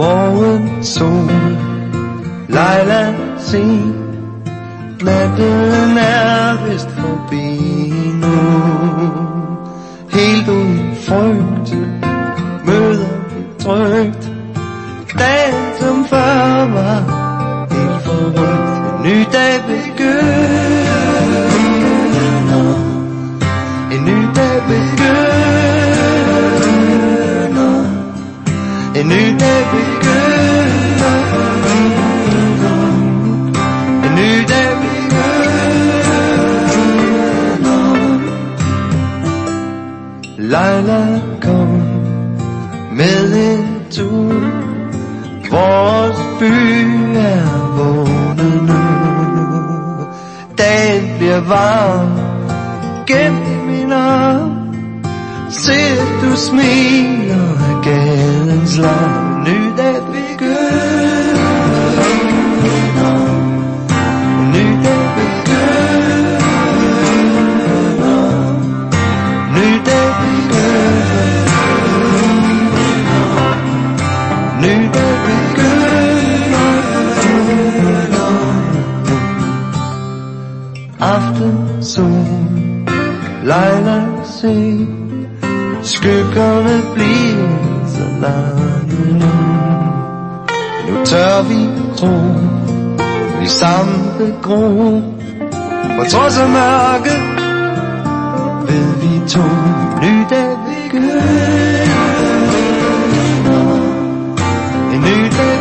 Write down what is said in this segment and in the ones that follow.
morgensol. Leila, se, natten er vist forbi nu. Helt uden frygt møder vi trygt dagen som før var helt forrygt. En ny dag begynder, en ny dag begynder, en ny dag begynder, en ny dag begynder. Leila, kom med en tur. Vores by er vågnet nu. Dagen bliver varm gennem i min arm. Se, du smiler af gadens larm. Ny dag begynder, ny dag begynder, ny dag begynder, ny dag begynder. Aftensol, Leila, se, skyggerne bliver så lange nu. Nu tør vi tro, vi samle gro. For trods af mørket ved vi to, ny dag begynder, en ny dag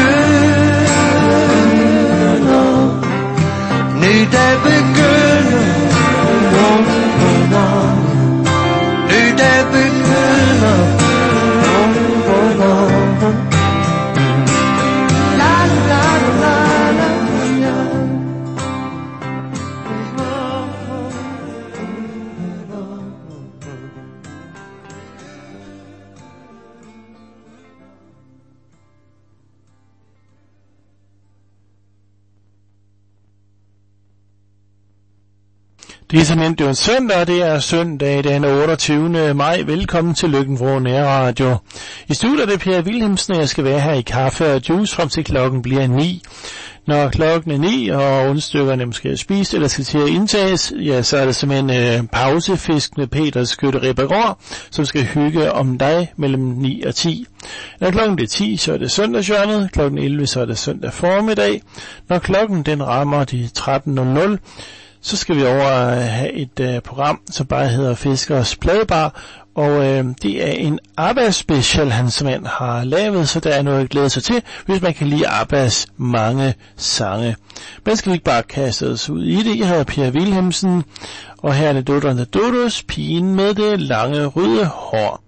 begynder, ny dag begynder, ny dag begynder. La la la la la. Det er simpelthen, det er en søndag, det er søndag den 28. maj. Velkommen til Løkken-Vrå Nærradio. I studiet er det Per Wilhelmsen, og jeg skal være her i kaffe og juice frem til klokken bliver 9. Når klokken er 9, og rundstykkerne måske er spist eller skal til at indtages, ja, så er det simpelthen pausefisk med Peter Skytte Ribbergaard, som skal hygge om dig mellem 9 og 10. Når klokken bliver 10, så er det søndagshjørnet. Klokken 11, så er det søndag formiddag. Når klokken den rammer de 13.00, så skal vi over have et program, som bare hedder Fiskers Pladebar, og det er en ABBA-special, han simpelthen har lavet, så der er noget at glæde sig til, hvis man kan lide ABBAs mange sange. Men skal vi ikke bare kaste os ud i det? Jeg hedder Per Wilhelmsen, og her er det Dodo and the Dodos, pigen med det lange røde hår.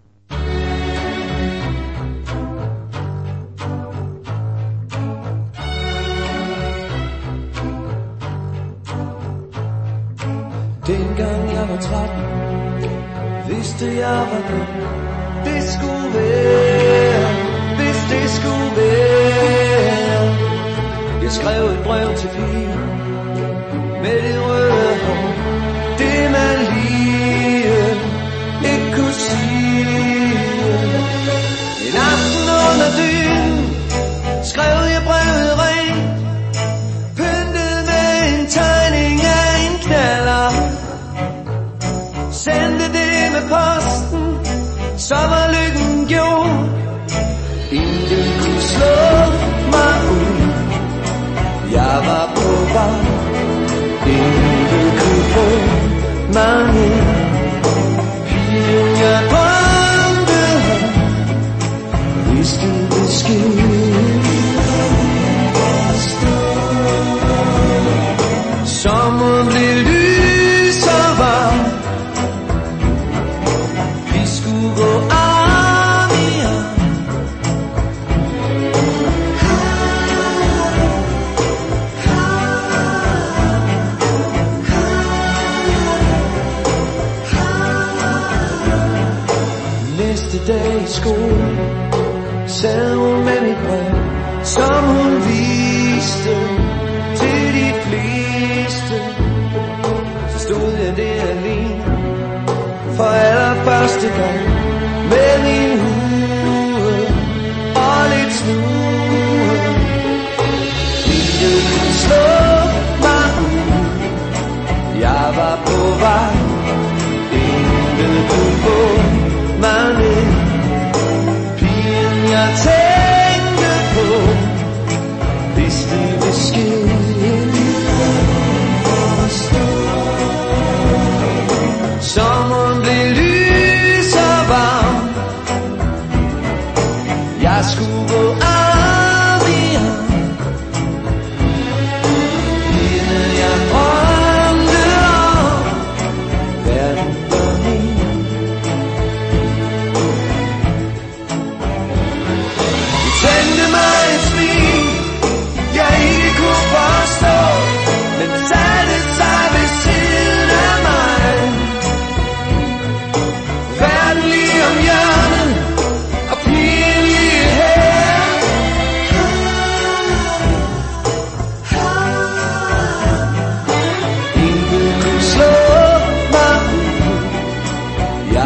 Dengang jeg var 13, vidste jeg hvordan det skulle være, hvis det skulle være. Jeg skrev et brev til pigen med det røde hår, det man lige ikke kunne sige. En aften under dynen skrev jeg brevet rent, pyntet med en tegning af en knaller. Sendte det med posten, så var lykken gjort. Ingen kunne slå mig ud, jeg var på vej. Ingen kunne få mig ned. Pigen jeg drømte om, vidste det skete. Sommeren blev lys og varm. Dag i skole sad hun med mit brev, som hun viste til de fleste. Så stod jeg der alene for allerførste gang med min hue og lidt snu.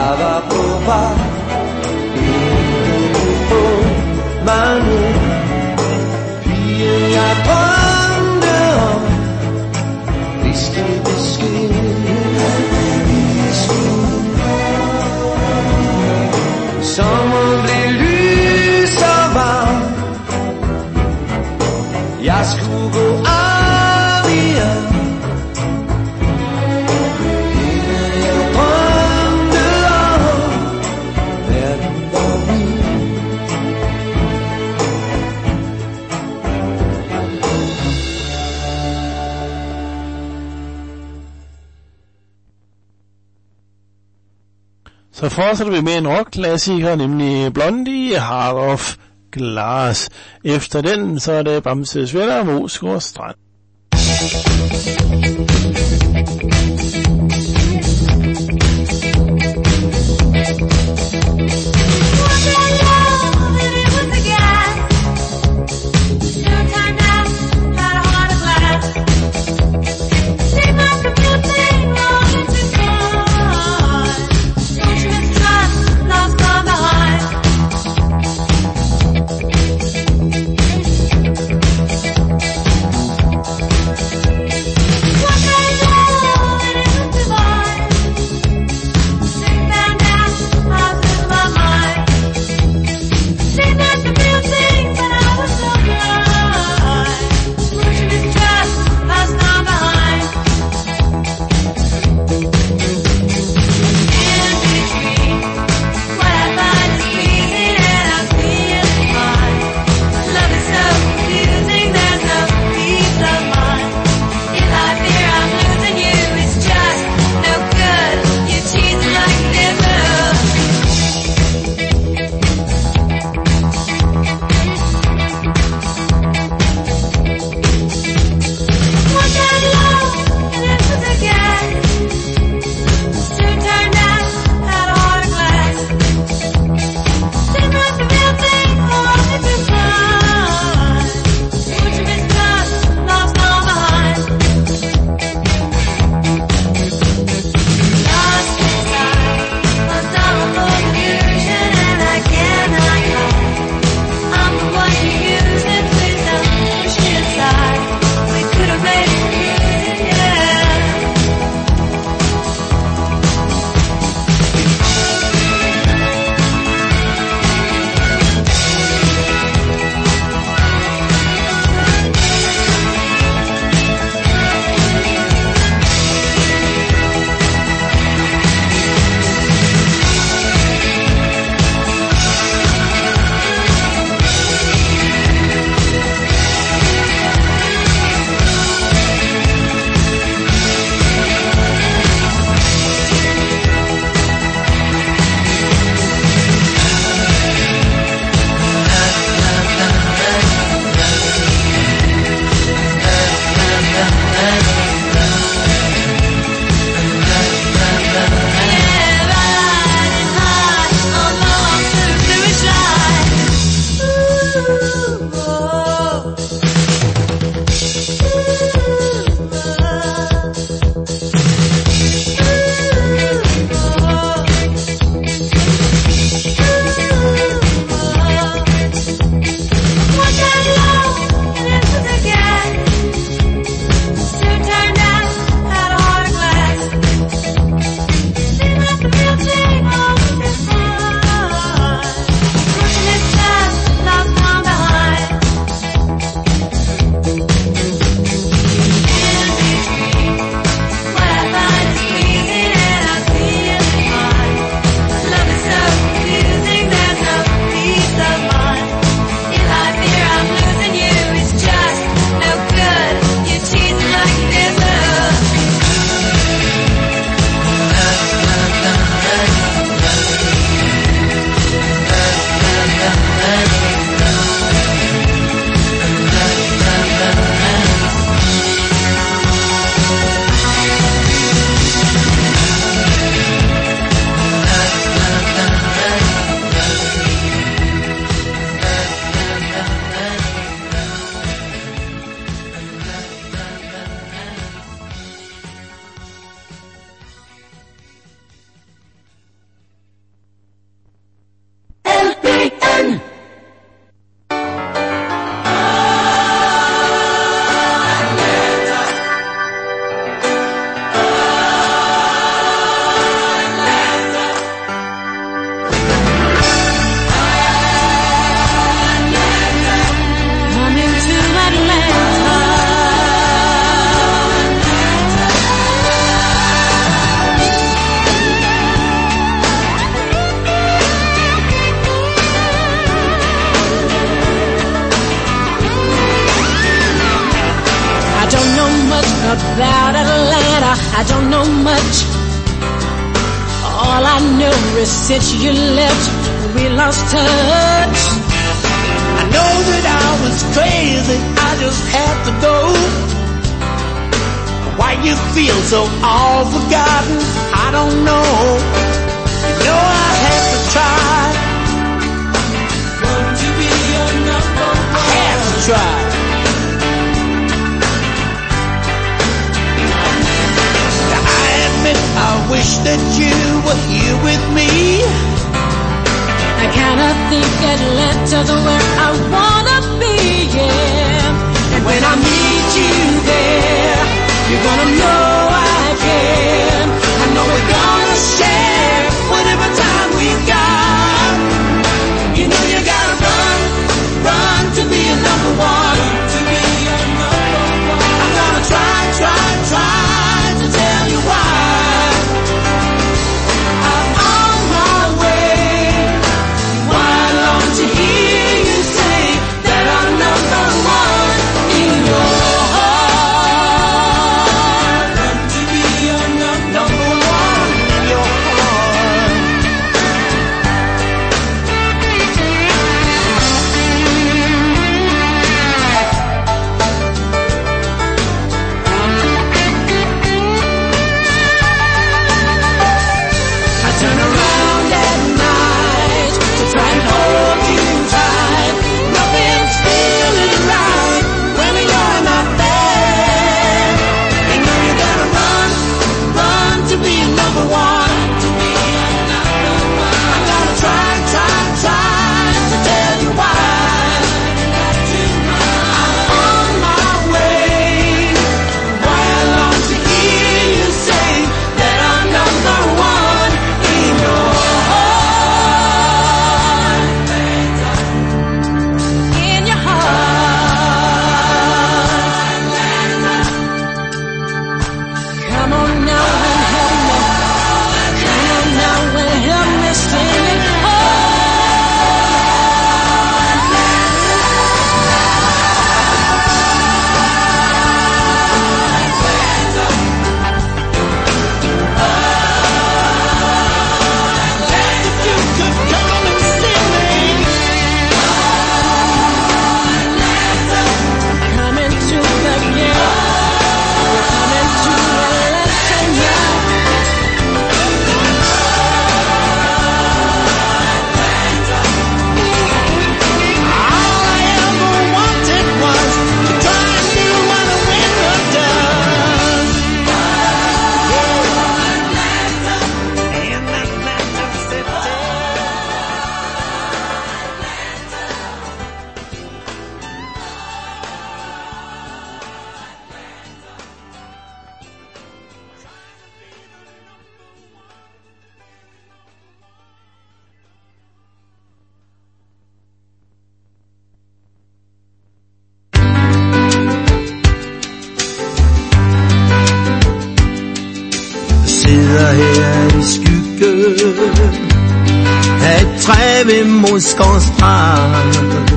Jeg var på vej på mange piger jeg drømte om, hvis det besked sommer blev lys og varm. Jeg skulle gå af igen. Så fortsætter vi med en rockklassiker, nemlig Blondie, Heart of Glass. Efter den, så er det Bamse Sweater, Moesgaard Strand. What I know since you left, we lost touch. I know that I was crazy, I just had to go. Why you feel so all forgotten, I don't know. You know I had to try. Want to be your number one. I had to try. I admit I wish that you were here with me. I kinda think it led to the where I wanna be, yeah. And when I meet you there, you're gonna know I care. I know we're gonna share whatever time we've got. You know you gotta run, run to be a number one. To be your number one. I'm gonna try to tell you why. I'm on my way. Why I long to hear you say that I'm number one in your heart. Want to be your number one in your heart. I turn around at night to try and hold you tight. Nothing's feeling right when you're not there. You know you gotta run, run to be number one. To be your number one. I'm gonna try to tell you why. I'm on my way. Why I long to hear you say that I'm number one in your heart. In your heart. Come on now and help me. Come on now and help me sing it. If you could come and see me. Coming to the game. We're coming to a lesson now. All I ever wanted was to try and do what a winner does. In Atlantic City. Sidder her i skyggen af et træ ved Moskov Strand.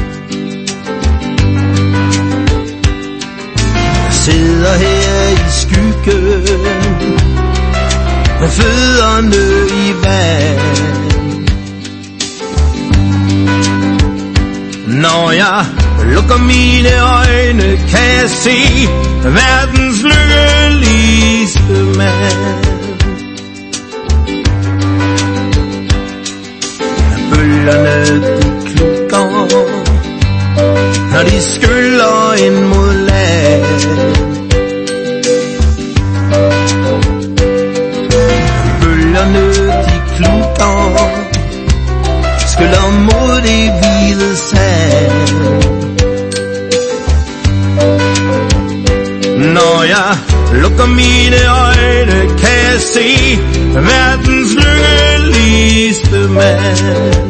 Sidder her i skyggen med fødderne i vand. Når jeg lukker mine øjne, kan jeg se verdens lykkeligste mand. Bølgerne de klukker, når de skyller ind mod land. Bølgerne de klukker, skyller mod det hvide sand. Når jeg lukker mine øjne, kan jeg se verdens lykkeligste mand.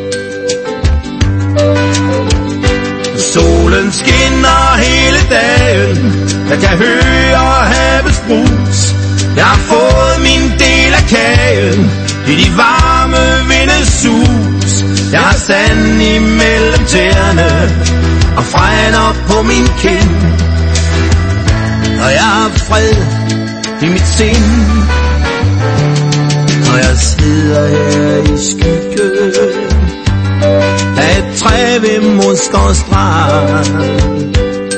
Solen skinner hele dagen, jeg kan høre havets brus. Jeg har fået min del af kagen i de varme vindes sus. Jeg har sand imellem tæerne og fregner på min kind. Og jeg har fred i mit sind. når jeg sidder her i skyggen af et træ ved Moskov Strand.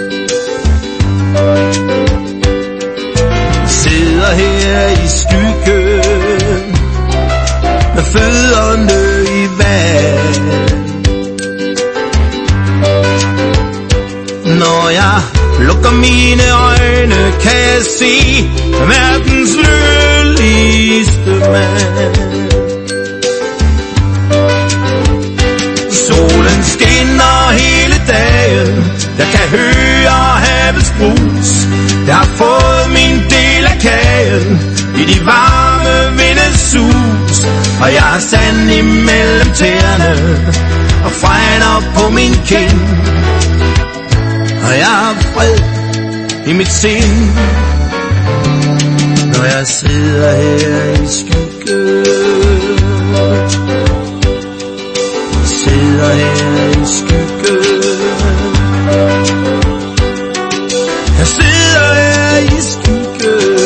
Sidder her i skyggen med fødderne i vand. Når jeg lukker mine øjne, kan jeg se verdens lykkeligste mand. Solen skinner hele dagen, jeg kan høre havets brus. Jeg har fået min del af kagen i de varme vindes sus. Og jeg har sand imellem tæerne og fregner på min kind. Og jeg har fred i mit sind, når jeg sidder her i skyggen. Sidder her i skyggen. Jeg sidder her i skyggen.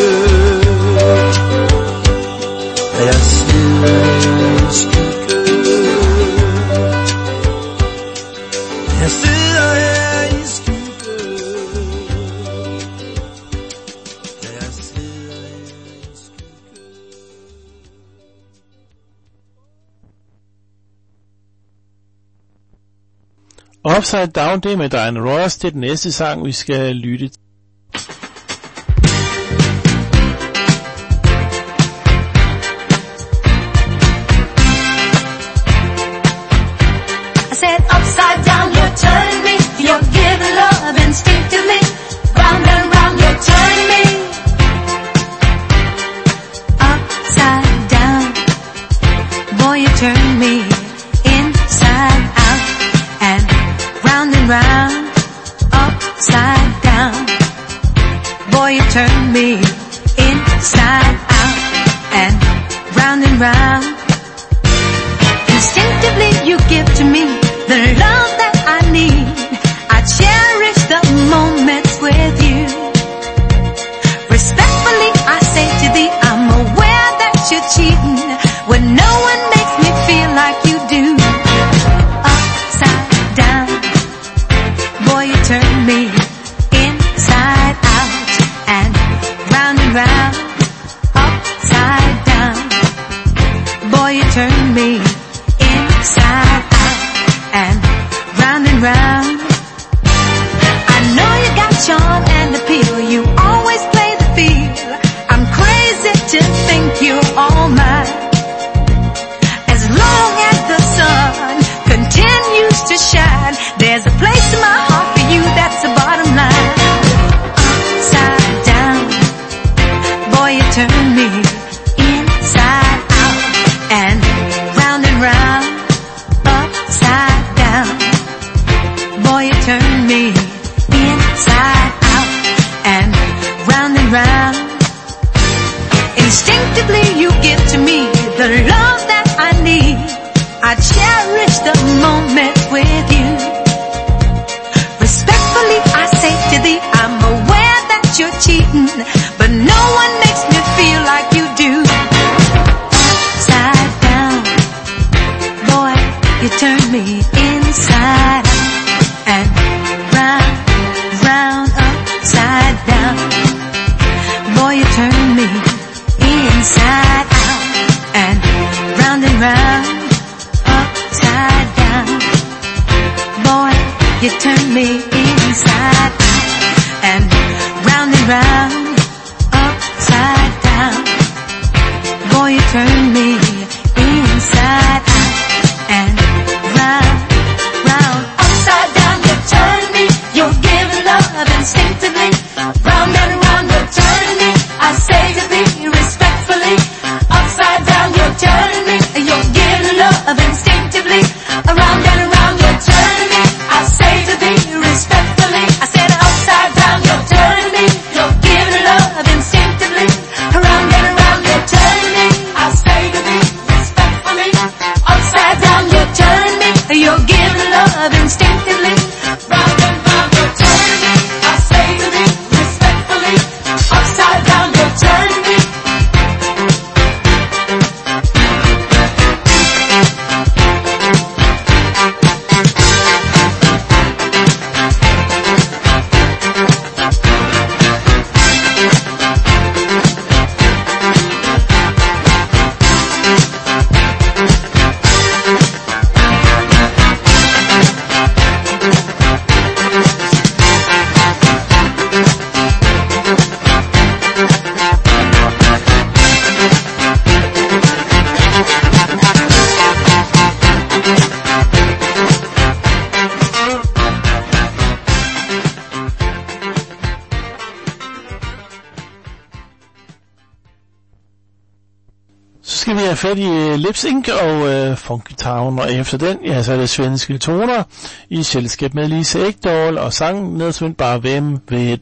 Jeg sidder her i skyggen. Jeg sidder her i skyggen. Jeg sidder her i skyggen. Upside Down, det er med Diana Ross. Det er den næste sang, vi skal lytte til. I said upside down, you're turning me. You're giving love instinctively. Round and round, you're turning me. Upside down, boy, you turn me inside out and round and round. Upside down, boy, you turn me inside out and round. Instinctively you give to me the love that I need. I cherish the moments with you. Respectfully I say to thee, I'm aware that you're cheating when no one makes me feel like you do. Upside down, boy, you turn me inside out and round. Upside down, boy, you turn me inside out and round. I know you got charm and appeal, you always play the field. I'm crazy to think you're all mine. As long as the sun continues to shine, there's a place in my heart for you, that's the bottom line. Upside down, boy, you turn me inside out and round. Upside down, boy, you turn me inside out and round. Instinctively you give to me the love that I need. I cherish the moment with you. Respectfully I say to thee, I'm aware that you're cheating, but no one makes me feel like you do. Upside down, boy, you turn me inside out and round. Upside down, boy, you turn me inside out and round. Upside down, boy, you turn me inside out and round. Upside down, boy, you turn me inside out and round. Upside down, you turn me. You're giving love instinctively. Round and round, you're turning me. I say to thee respectfully. Upside down, you're turning me. You're giving love instinctively. Around and around, you're turning me. I say to thee respectfully. I said upside down, you're turning me. You're giving love instinctively. Around and around, you're turning me. I say to thee respectfully. Upside down, you're turning me. You're giving love instinctively. Round and round, you're turning me. I say to thee respectfully. Upside down, you're turning me. fat i Lips Inc. og Funky Town, og efter den, ja, så er det svenske toner i selskab med Lise Ekdahl, og sangen nedsvendt bare Hvem ved.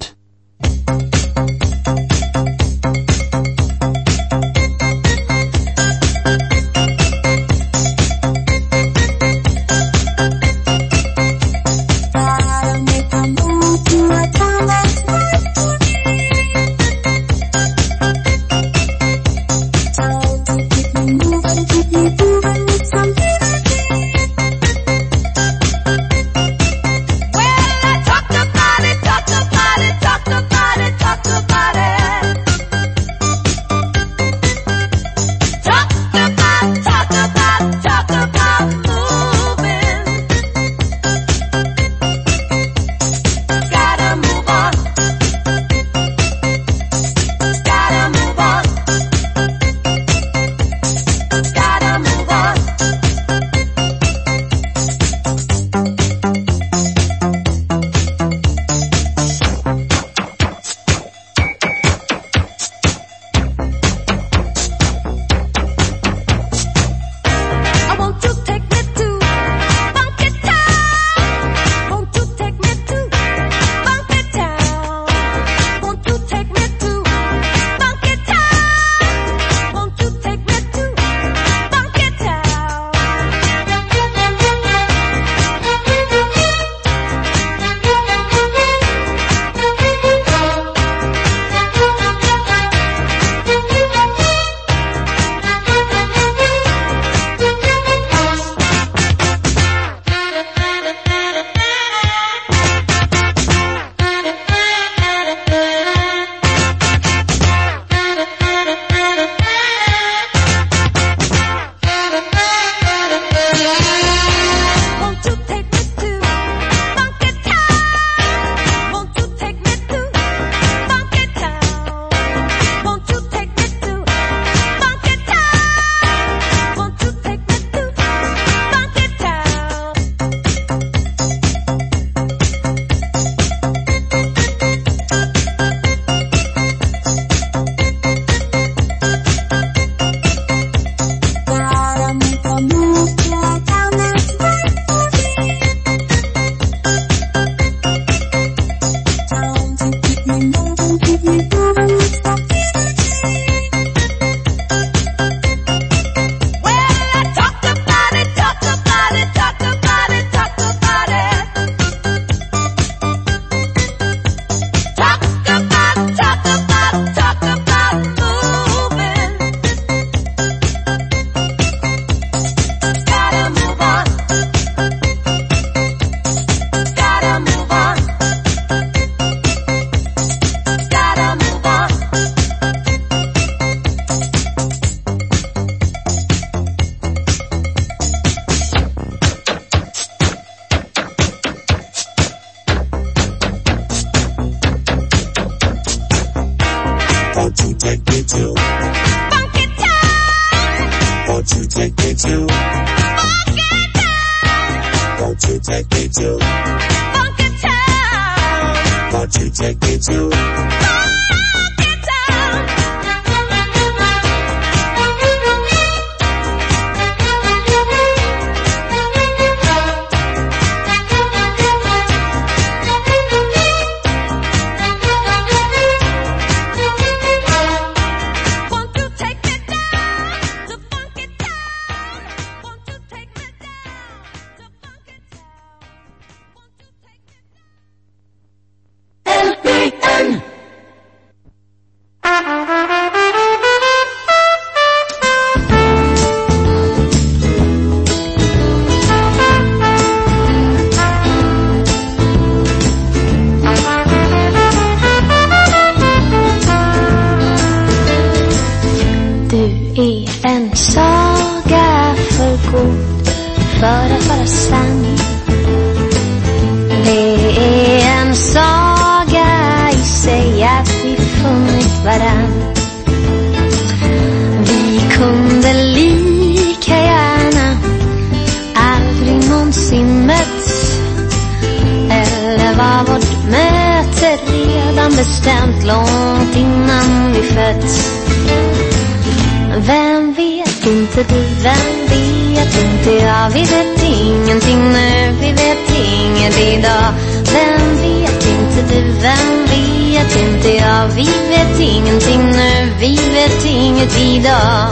Bestämt långt innan vi fötts. Vem vet inte du, vem vet inte jag. Vi vet ingenting nu, vi vet inget idag. Vem vet inte du, vem vet inte jag. Vi vet ingenting nu, vi vet inget idag.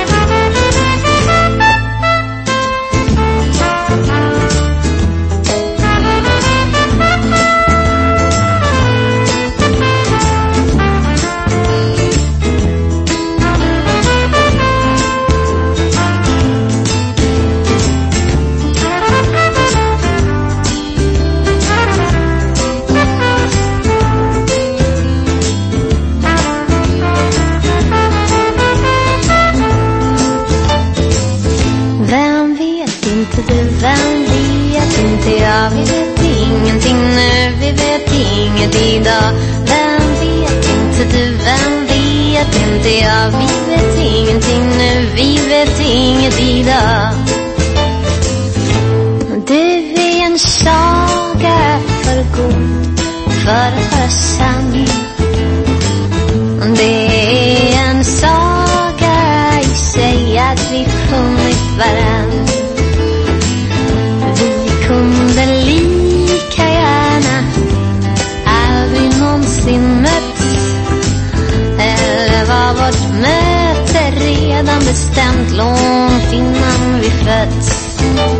Ja, vi vet ingenting nu, vi vet inget idag. Vem vet inte du, vem vet inte jag. Vi vet ingenting nu, vi vet inget idag. Du är en saga för god, för att vara sann. Det är en saga i sig att vi funnit varann. Kunde lika gärna aldrig någonsin mötts. Eller var vårt möte redan bestämt långt innan vi fötts.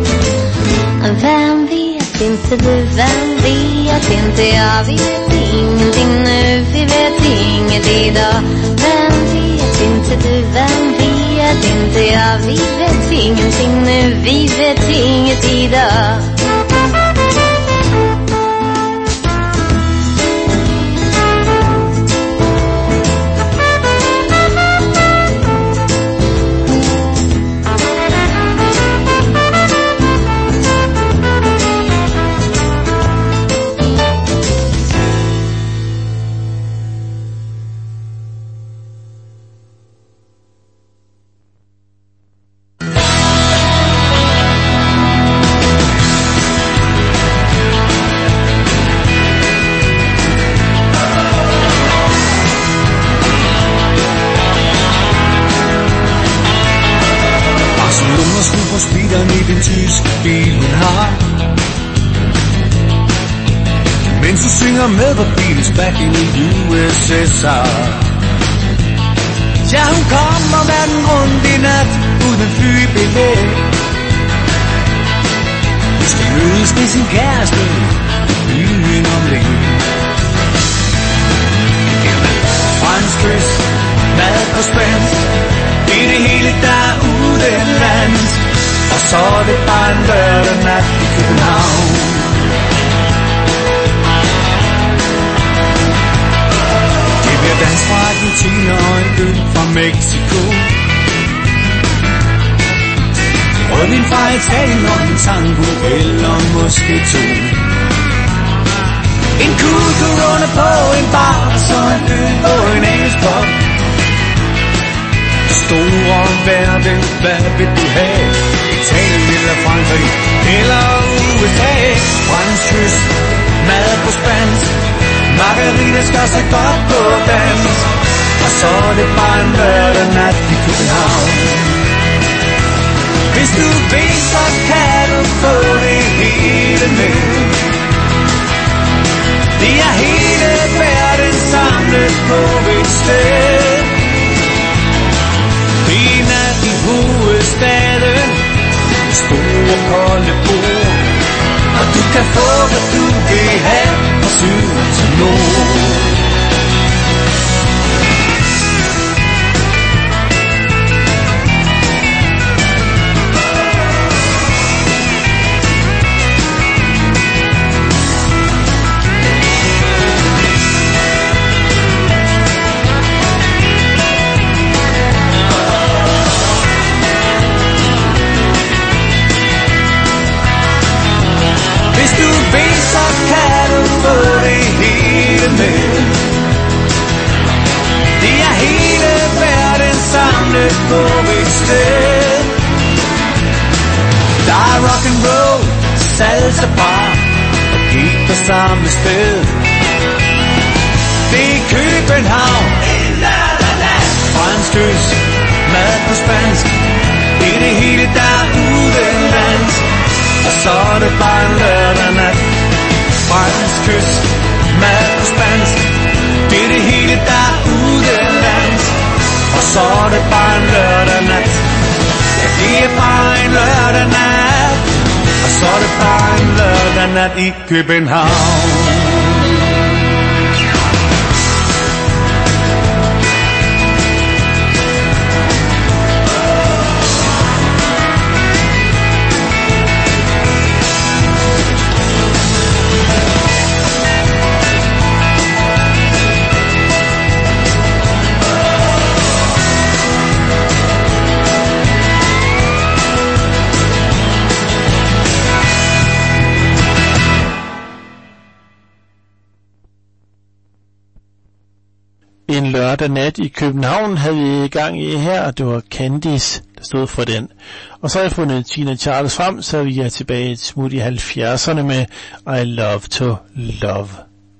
Vem vet inte du, vem vet inte jag. Vi vet ingenting nu, vi vet inget idag. Vem vet inte du, vem vet inte jag. Vi vet ingenting nu, vi vet inget idag. I den tyske bil hun har. Mens du synger med på Beatles back in the USSR. Ja, hun kommer verden rundt i nat uden flybillet. Hun skal mødes med sin kæreste byen om længe. Fransk kys, mad på spansk, det er det hele der er udenlands. Og så er det bare en lørdag nat i København. Det bliver dans fra Argentina og en øl fra Mexico. Rødvin fra Italien og en tango eller måske to. En cool Corona på en bar, så en øl og en engelsk pop. Store verden, hvad vil du have? Italien eller Frankrig eller USA. Fransk kys, mad på spansk, margarita skal se godt på dans. Og så er det bare en lørdag nat i København. Hvis du vil, så kan du få det hele med. Det er hele verden samlet på et sted. Det er nat i hovedstaden, store kolde bord. Og du kan få, hvad du vil have, fra syd til nord. På et sted. Der er rock'n'roll, salsa bar og gik på samme sted. Det er København, fransk kys, mad på spansk, Det er det hele der udenlands, og så er det bare en lørdag nat. Fransk kyst, mad på spansk. Det er det hele der udenlands, og så er det bare en lørdag nat. Ja, det er bare en lørdag nat, og så er det bare en lørdag nat i København. En lørdag nat i København havde vi i gang i her, og det var Candice, der stod for den. Og så har jeg fundet Tina Charles frem, så vi er tilbage et smut i 70'erne med I Love to Love.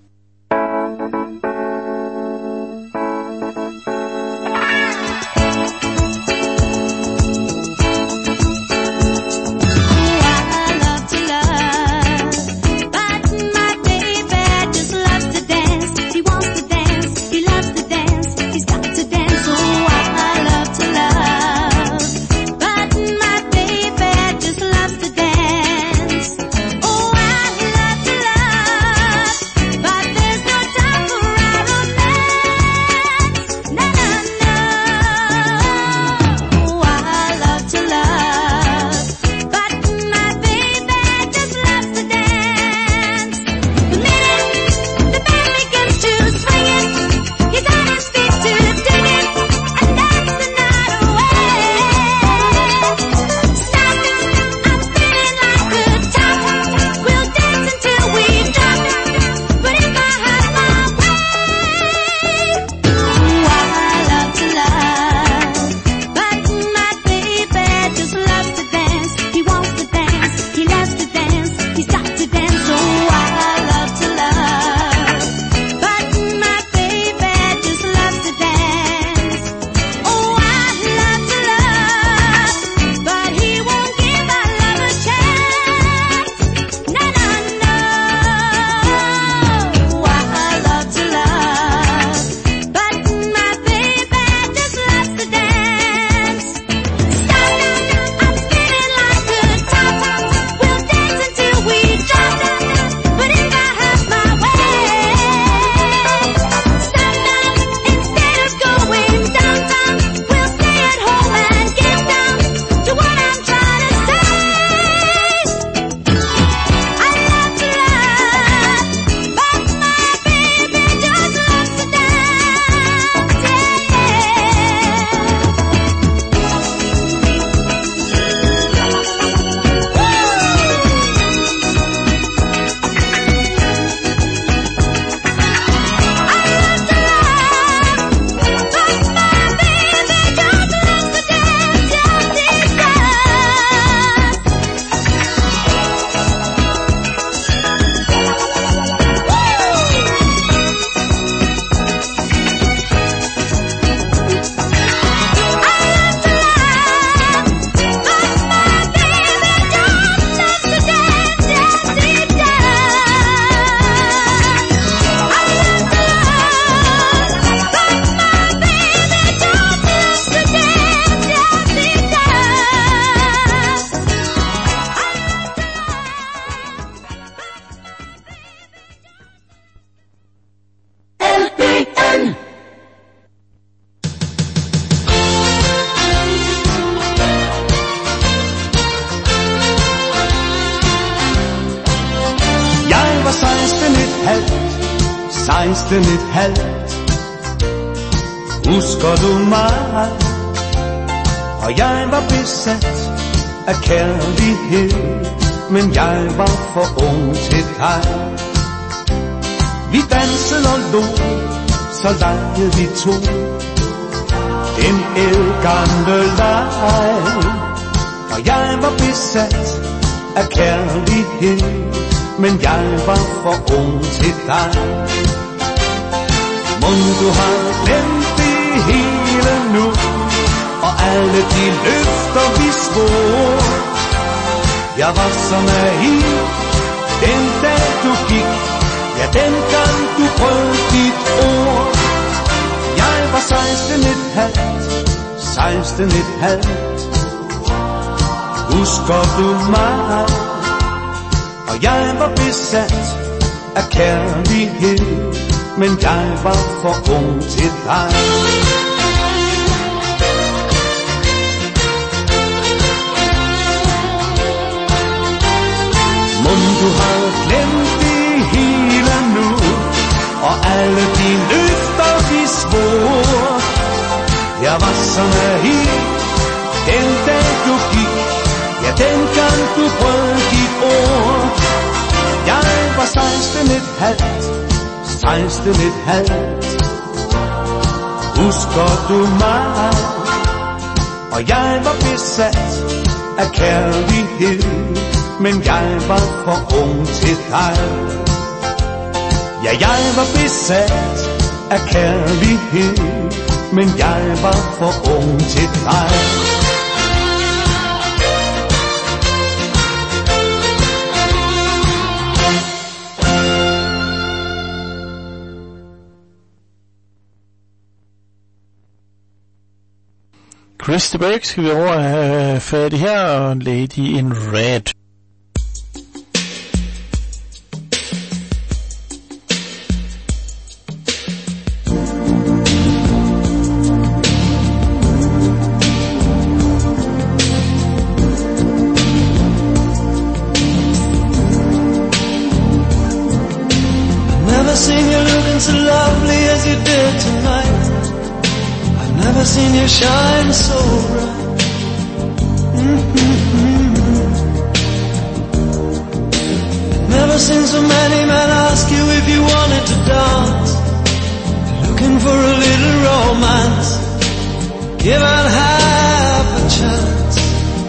Husker du mig? Og jeg var besat af kærlighed, men jeg var for ung til dig. Vi dansede og lå, så legede vi to en ældgamle leg. Og jeg var besat af kærlighed, men jeg var for ung til dig. Mon du har glemt det hele nu, og alle de løfter vi svor. Jeg var så naiv den dag du gik, ja den gang du brød dit ord. Jeg var 16,5 Husker du mig? Og jeg var besat af kærlighed, men jeg var for ung til dig. Mon du har glemt det hele nu, og alle de løfter vi svor. Jeg var så naiv den dag du gik, ja den gang du brød dit ord. Jeg var 16,5 Husker du mig? Og jeg var besat af kærlighed, men jeg var for ung til dig. Ja, jeg var besat af kærlighed, men jeg var for ung til dig. Chris de Burgh skal vi over have færdig her, og Lady in Red. Never seen you looking so lovely as you did tonight. Never seen you shine so bright. Never seen so many men ask you if you wanted to dance. Looking for a little romance, given half a chance.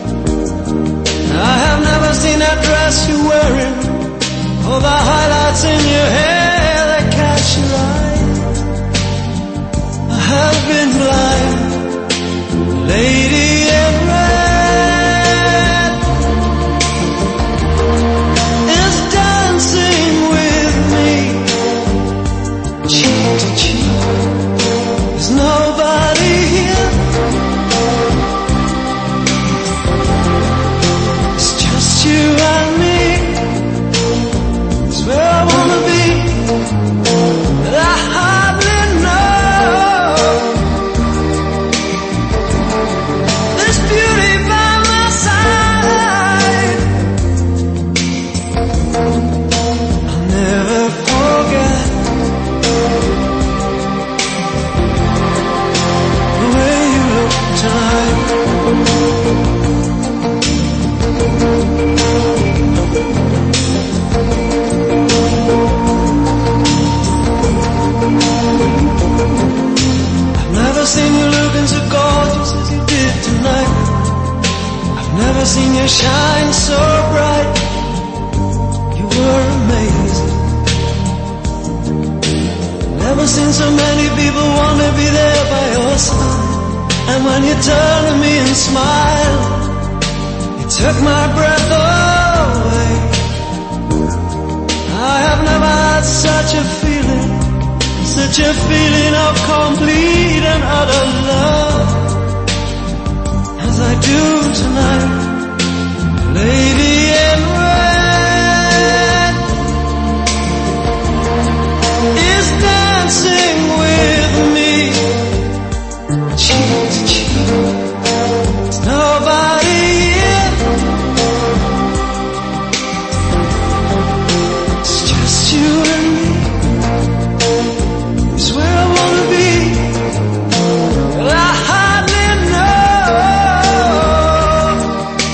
I have never seen that dress you're wearing, or the highlights in your hair that catch your eye. I have been blind, lady in red is dancing with me, cheek to cheek. There's nobody here, it's just you and me. It's where I wanna be, but I hardly know. This beauty by my side, I'll never forget the way you look tonight. I've never seen you looking so gorgeous as you did tonight. I've never seen you shine so bright. You were amazing. Never seen so many people want to be there by your side. And when you turned to me and smiled, it took my breath away. I have never had such a feeling, such a feeling of complete and utter love as I do tonight. Lady in red is dancing with me, cheek to cheek. There's nobody here, it's just you and me. It's where I wanna be, but I hardly know.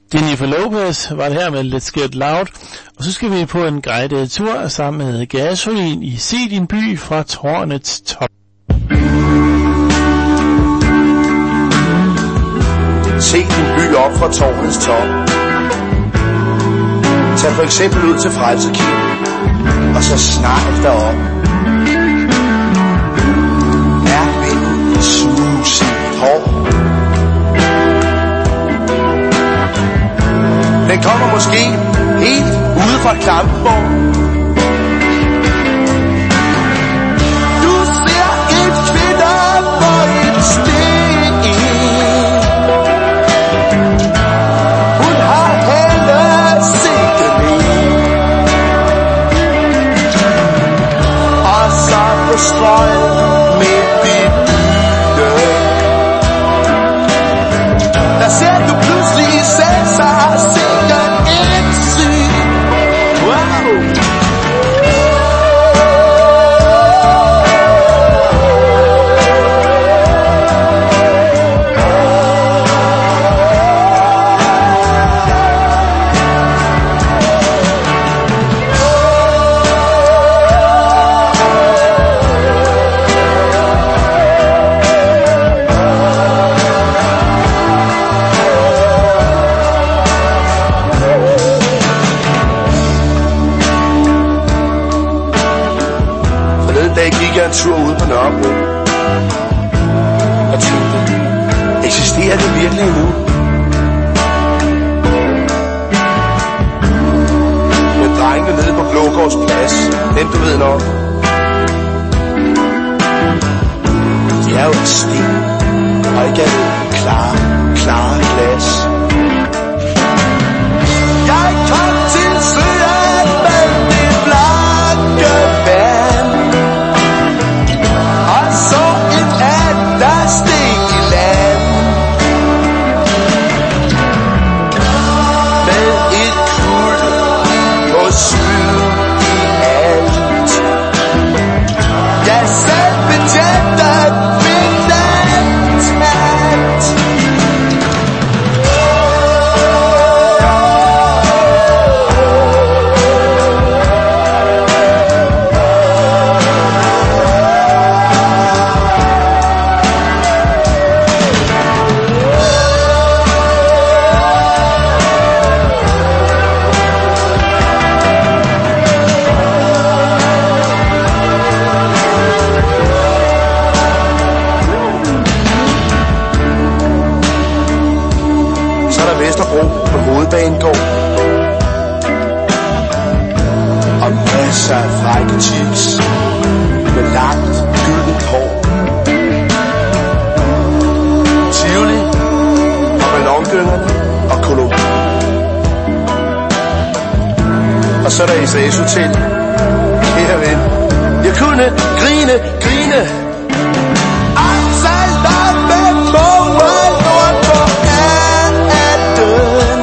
Jennifer Lopez var det her med Let's Get Loud, og så skal vi på en guided tur sammen med Gasolin i Se din by fra tårnets top. Se din by op fra tårnets top. Tag for eksempel ud til Frelsekirken, og så snak derop. Mærk vinden snuse dit hår. Den kommer måske helt ude fra Klampenborg. Du ser et kvinder på et sten. Hun har hele sikkerhed. Og så på strøget midt i byen, der ser du pludselig selv sig. En tur ude på Nørrebro og tænkte, eksisterer det virkelig nu? Med drengene nede på Blågårds Plads, den du ved nok. De er jo et sten, og ikke er klare glas. Jeg kom til søen med det blanke vand. Og masser af frække chicks med langt gyldent hår. Tivoli og ballongyngerne og Kolumbi. Og så er der SAS Hotel. Kære ven, jeg kunne grine. Ansat dig med mål nord på Anden.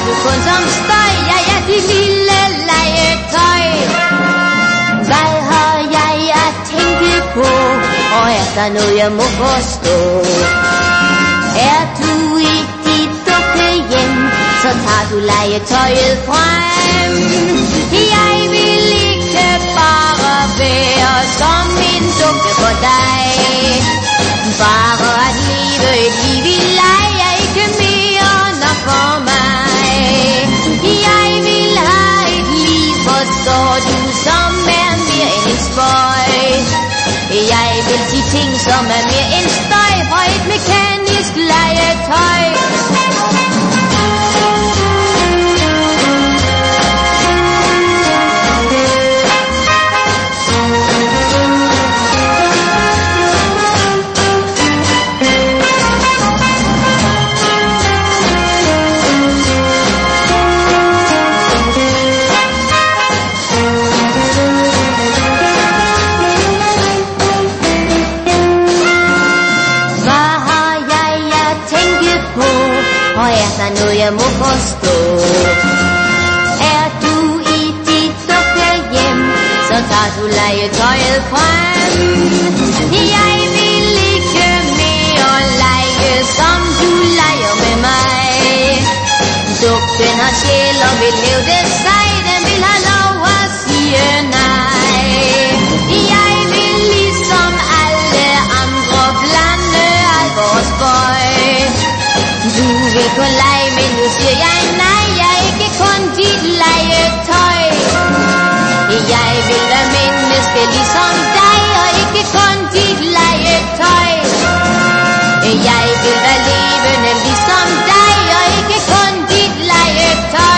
du kun som støj. Jeg er dit lille legetøj. Hvad har jeg at tænke på? Og er der noget jeg må forstå? Er du i dit dukkehjem, så tager du legetøjet frem. Jeg vil ikke bare være som en dukke for dig. Bare at leve et liv i leg er ikke mere nok for mig. Jeg vil have et liv, forstår du, som er mere end en spøj. Jeg vil de ting, som er mere end støj fra et mekanisk legetøj. Jeg må forstå. Er du i dit dukkehjem, så tager du legetøjet frem. Jeg vil ikke mere lege, som du leger med mig. Dukken har sjæl og vil hævde sig, den vil have lov at sige nej. Jeg vil ligesom alle andre blande al vores bøj. Du vil kun lege, men nu siger jeg nej, jeg er ikke kun dit legetøj. Jeg vil være menneske ligesom dig, og ikke kun dit legetøj. Jeg vil være levende ligesom dig, og ikke kun dit legetøj.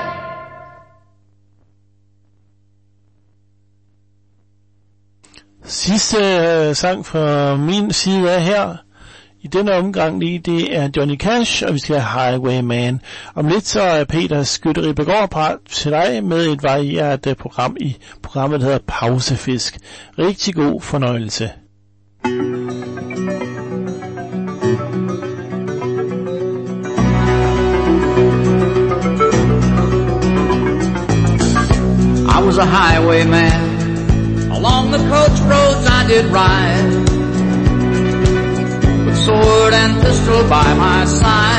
Sidste sang fra min side af her i denne omgang lige, det er Johnny Cash, og vi skal have Highwayman. Om lidt så er Peter Skytteribegård parat til dig med et varieret program i programmet, der hedder Pausefisk. Rigtig god fornøjelse. I was a highwayman. Along the coach roads I did ride, sword and pistol by my side.